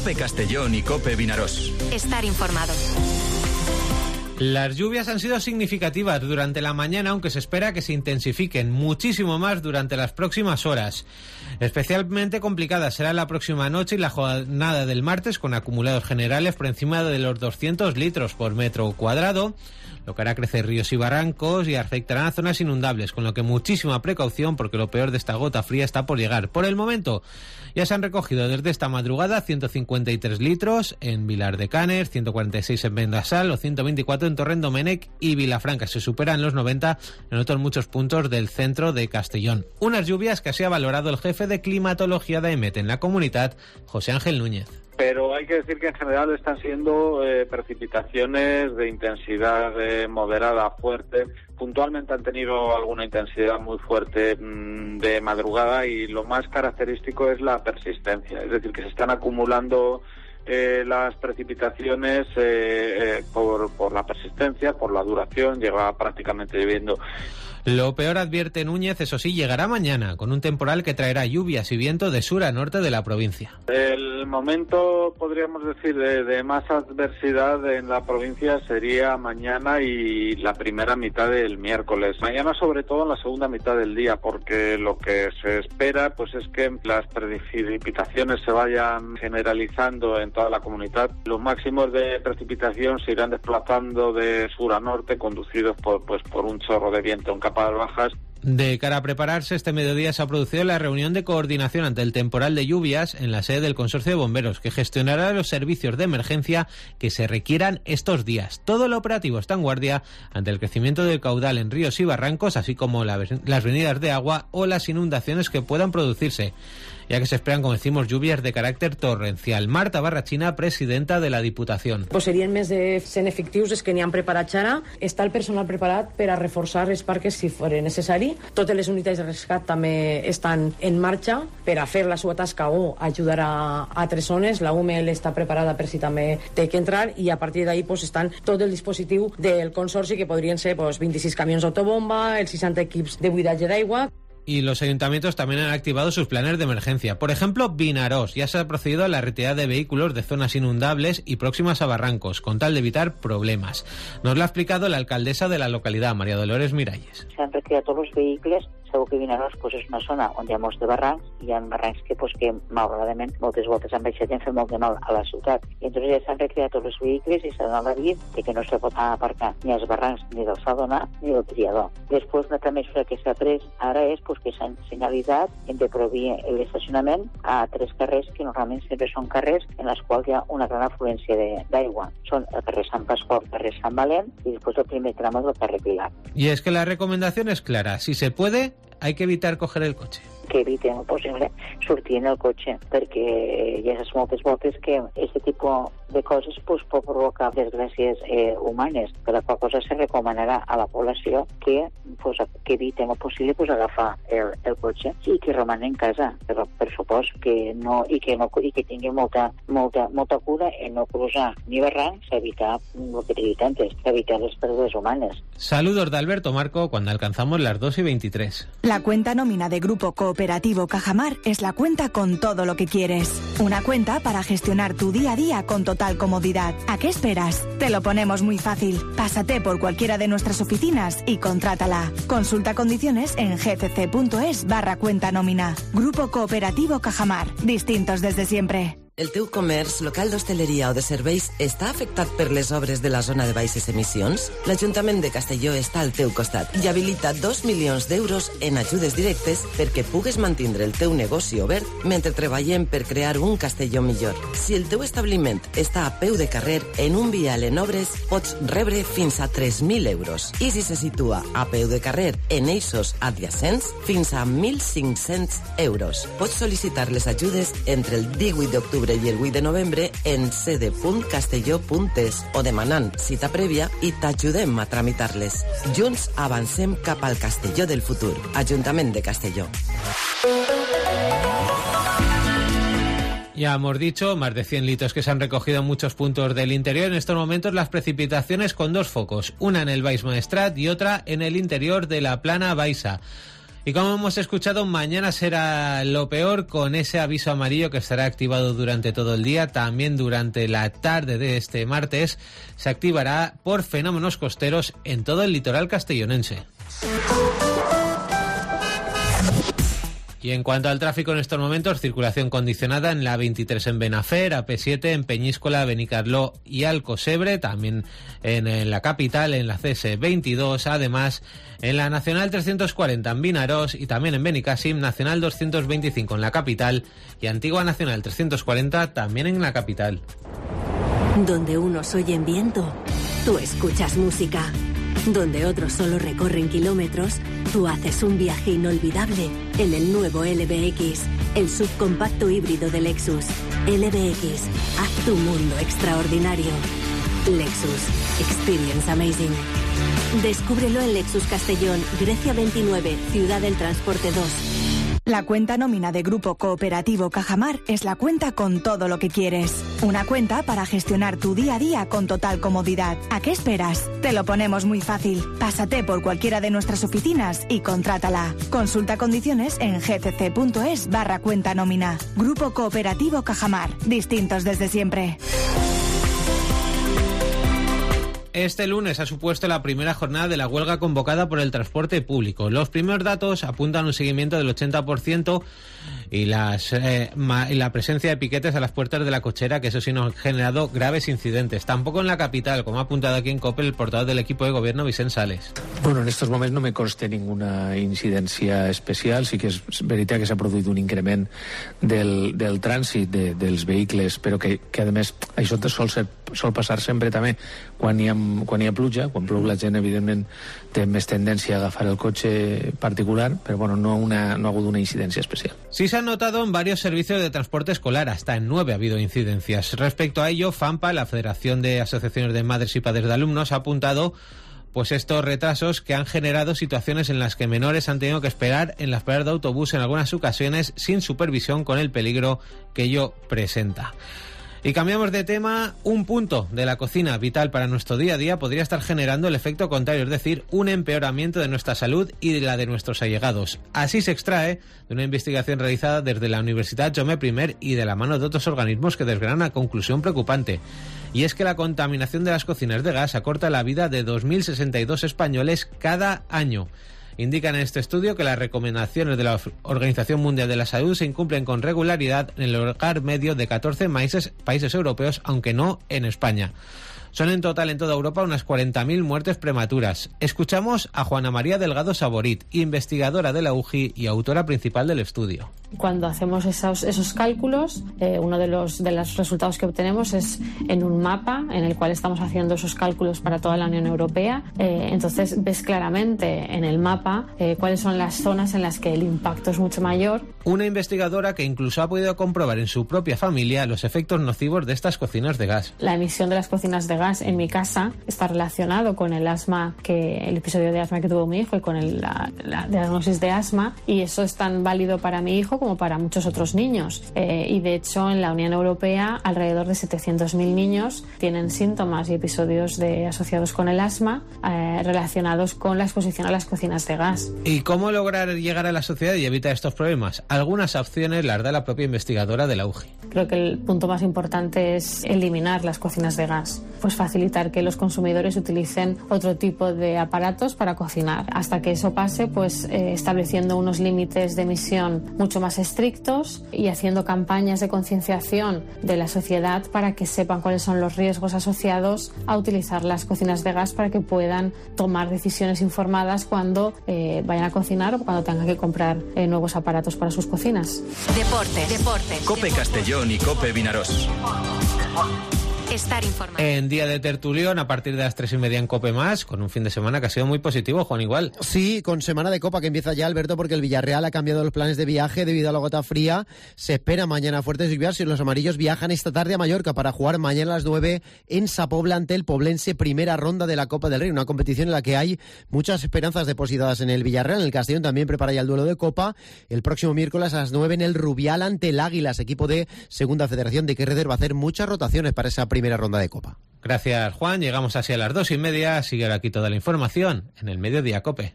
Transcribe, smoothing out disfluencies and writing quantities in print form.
COPE Castellón y COPE Vinarós. Estar informado. Las lluvias han sido significativas durante la mañana, aunque se espera que se intensifiquen muchísimo más durante las próximas horas. Especialmente complicada será la próxima noche y la jornada del martes, con acumulados generales por encima de los 200 litros por metro cuadrado, lo que hará crecer ríos y barrancos y afectarán a zonas inundables, con lo que muchísima precaución porque lo peor de esta gota fría está por llegar. Por el momento ya se han recogido desde esta madrugada 153 litros en Vilar de Canes, 146 en Bendassal o 124 en Torrent-Domènec y Vilafranca. Se superan los 90 en otros muchos puntos del centro de Castellón. Unas lluvias que así ha valorado el jefe de climatología de EMET en la comunidad, José Ángel Núñez. Pero hay que decir que en general están siendo precipitaciones de intensidad moderada a fuerte. Puntualmente han tenido alguna intensidad muy fuerte de madrugada y lo más característico es la persistencia. Es decir, que se están acumulando las precipitaciones por la persistencia, por la duración, lleva prácticamente lloviendo. Lo peor, advierte Núñez, eso sí, llegará mañana, con un temporal que traerá lluvias y viento de sur a norte de la provincia. El momento, podríamos decir, de más adversidad en la provincia sería mañana y la primera mitad del miércoles. Mañana, sobre todo en la segunda mitad del día, porque lo que se espera pues es que las precipitaciones se vayan generalizando en toda la comunidad. Los máximos de precipitación se irán desplazando de sur a norte, conducidos por un chorro de viento en capas bajas. De cara a prepararse, este mediodía se ha producido la reunión de coordinación ante el temporal de lluvias en la sede del Consorcio de Bomberos, que gestionará los servicios de emergencia que se requieran estos días. Todo el operativo está en guardia ante el crecimiento del caudal en ríos y barrancos, así como las venidas de agua o las inundaciones que puedan producirse, ya que se esperan, como decimos, lluvias de carácter torrencial. Marta Barrachina, presidenta de la Diputación. Pues serien més de 100 efectius els que n'hi han preparats ara. Està el personal preparat per a reforçar els parques si fos necessari. Totes les unitats de rescat també estan en marxa per a fer la seva tasca o ajudar a altres zones. La UML està preparada per si també té que entrar i a partir d'ahí pues, estan tot el dispositiu del Consorci, que podrien ser pues, 26 camions d'autobomba, els 60 equips de buidatge d'aigua. Y los ayuntamientos también han activado sus planes de emergencia. Por ejemplo, Vinarós ya se ha procedido a la retirada de vehículos de zonas inundables y próximas a barrancos, con tal de evitar problemas. Nos lo ha explicado la alcaldesa de la localidad, María Dolores Miralles. Se han retirado todos los vehículos. Segur que Vinarós pues, és una zona on hi ha molts de barrancs, i hi ha barrancs que, pues, que malauradament moltes voltes han baixat i han fet molt de mal a la ciutat. I entonces ja s'han retirat tots els vehicles i s'ha donat l'avis que no se pot aparcar ni als barrancs ni del Saldonar ni del Triador. Després, una altra mesura que s'ha pres ara és pues, que s'han senyalitzat hem de proveir l'estacionament a 3 carrers que normalment sempre són carrers en els quals hi ha una gran afluència d'aigua. Són el carrer Sant Pasqual, el carrer Sant Valent i després el primer tram del carrer Pilar. Y es que la recomendación es clara. Si se puede, hay que evitar coger el coche. Que eviten el possible sortir en el cotxe, perquè hi ha moltes voltes que aquest tipus de coses pues, pot provocar desgràcies humanes, per la qual cosa se recomanarà a la població que eviten el possible pues, agafar el cotxe i que romanen en casa, però per supòs que no, i que tinguin molta cura en no cruzar ni barrancs, evitar lo que te he dit antes, evitar les pèrdues humanes. Saludos de Alberto Marco cuando alcanzamos las 2:23. La cuenta nómina de Grupo Cooperativo Cajamar es la cuenta con todo lo que quieres. Una cuenta para gestionar tu día a día con total comodidad. ¿A qué esperas? Te lo ponemos muy fácil. Pásate por cualquiera de nuestras oficinas y contrátala. Consulta condiciones en gcc.es/cuenta nómina. Grupo Cooperativo Cajamar. Distintos desde siempre. El teu comerç, local d'hostaleria o de serveis està afectat per les obres de la zona de baixes emissions? L'Ajuntament de Castelló està al teu costat i habilita 2 milions d'euros en ajudes directes perquè pugues mantindre el teu negoci obert mentre treballem per crear un Castelló millor. Si el teu establiment està a peu de carrer en un vial en obres, pots rebre fins a 3.000 euros. I si se situa a peu de carrer en eixos adjacents, fins a 1.500 euros. Pots sol·licitar les ajudes entre el 18 d'octubre i el 8 de novembre en cd.castelló.es o demanant cita prèvia i t'ajudem a tramitar-les. Junts avancem cap al Castelló del futur. Ajuntament de Castelló. Ya hemos dicho, más de 100 litros que se han recogido en muchos puntos del interior. En estos momentos las precipitaciones con 2 focos, una en el Baix Maestrat y otra en el interior de la Plana Baixa. Y como hemos escuchado, mañana será lo peor, con ese aviso amarillo que estará activado durante todo el día. También durante la tarde de este martes se activará por fenómenos costeros en todo el litoral castellonense. Y en cuanto al tráfico en estos momentos, circulación condicionada en la 23 en Benafer, AP7 en Peñíscola, Benicarló y Alcosebre, también en la capital, en la CS22, además en la Nacional 340 en Vinarós y también en Benicàssim, Nacional 225 en la capital y Antigua Nacional 340 también en la capital. Donde unos oyen viento, tú escuchas música. Donde otros solo recorren kilómetros, tú haces un viaje inolvidable en el nuevo LBX, el subcompacto híbrido de Lexus. LBX, haz tu mundo extraordinario. Lexus, experience amazing. Descúbrelo en Lexus Castellón, Grecia 29, Ciudad del Transporte 2. La cuenta nómina de Grupo Cooperativo Cajamar es la cuenta con todo lo que quieres. Una cuenta para gestionar tu día a día con total comodidad. ¿A qué esperas? Te lo ponemos muy fácil. Pásate por cualquiera de nuestras oficinas y contrátala. Consulta condiciones en gcc.es/cuenta nómina. Grupo Cooperativo Cajamar. Distintos desde siempre. Este lunes ha supuesto la primera jornada de la huelga convocada por el transporte público. Los primeros datos apuntan a un seguimiento del 80% y la presencia de piquetes a las puertas de la cochera, que eso sí nos ha generado graves incidentes. Tampoco en la capital, como ha apuntado aquí en COPE el portavoz del equipo de gobierno, Vicent Sales. Bueno, en estos moments no me consta ninguna incidència especial. Sí que és veritat que s'ha produït un increment del trànsit dels vehicles, però que a més això sol passar sempre també quan hi ha pluja. Quan plou la gent, evidentment, té més tendència a agafar el cotxe particular, però bueno, no ha hagut una incidència especial. Sí se ha notado en varios servicios de transporte escolar, hasta en 9 ha habido incidencias. Respecto a ello, FAMPA, la Federación de Asociaciones de Madres y Padres de Alumnos, ha apuntado pues estos retrasos que han generado situaciones en las que menores han tenido que esperar en las paradas de autobús en algunas ocasiones sin supervisión, con el peligro que ello presenta. Y cambiamos de tema. Un punto de la cocina vital para nuestro día a día podría estar generando el efecto contrario, es decir, un empeoramiento de nuestra salud y de la de nuestros allegados. Así se extrae de una investigación realizada desde la Universidad Jaume I y de la mano de otros organismos que desgranan una conclusión preocupante. Y es que la contaminación de las cocinas de gas acorta la vida de 2.062 españoles cada año. Indican en este estudio que las recomendaciones de la Organización Mundial de la Salud se incumplen con regularidad en el hogar medio de 14 países europeos, aunque no en España. Son en total en toda Europa unas 40.000 muertes prematuras. Escuchamos a Juana María Delgado Saborit, investigadora de la UGI y autora principal del estudio. Cuando hacemos esos cálculos, uno de los resultados que obtenemos es en un mapa en el cual estamos haciendo esos cálculos para toda la Unión Europea. Entonces ves claramente en el mapa cuáles son las zonas en las que el impacto es mucho mayor. Una investigadora que incluso ha podido comprobar en su propia familia los efectos nocivos de estas cocinas de gas. La emisión de las cocinas de gas en mi casa está relacionado con el asma, el episodio de asma que tuvo mi hijo y con la diagnosis de asma, y eso es tan válido para mi hijo como para muchos otros niños. Y de hecho en la Unión Europea alrededor de 700.000 niños tienen síntomas y episodios asociados con el asma relacionados con la exposición a las cocinas de gas. ¿Y cómo lograr llegar a la sociedad y evitar estos problemas? Algunas opciones las da la propia investigadora de la UGI. Creo que el punto más importante es eliminar las cocinas de gas. Pues facilitar que los consumidores utilicen otro tipo de aparatos para cocinar. Hasta que eso pase, pues estableciendo unos límites de emisión mucho más estrictos y haciendo campañas de concienciación de la sociedad para que sepan cuáles son los riesgos asociados a utilizar las cocinas de gas, para que puedan tomar decisiones informadas cuando vayan a cocinar o cuando tengan que comprar nuevos aparatos para sus cocinas. Deporte. COPE Castellón y COPE Vinarós. Estar informado. En día de tertulión, a partir de las 3:30 en COPE Más, con un fin de semana que ha sido muy positivo, Juan, igual. Sí, con semana de Copa que empieza ya, Alberto, porque el Villarreal ha cambiado los planes de viaje debido a la gota fría. Se espera mañana fuertes lluvias y los amarillos viajan esta tarde a Mallorca para jugar mañana a las 9 en Sa Pobla ante el Poblense, primera ronda de la Copa del Rey, una competición en la que hay muchas esperanzas depositadas en el Villarreal. En el Castellón también prepara ya el duelo de Copa el próximo miércoles a las 9 en el Rubial ante el Águilas, equipo de Segunda Federación de Quereder. Va a hacer muchas rotaciones para esa primera ronda de Copa. Gracias, Juan. Llegamos así a las 2:30. Sigue aquí toda la información en el Mediodía COPE.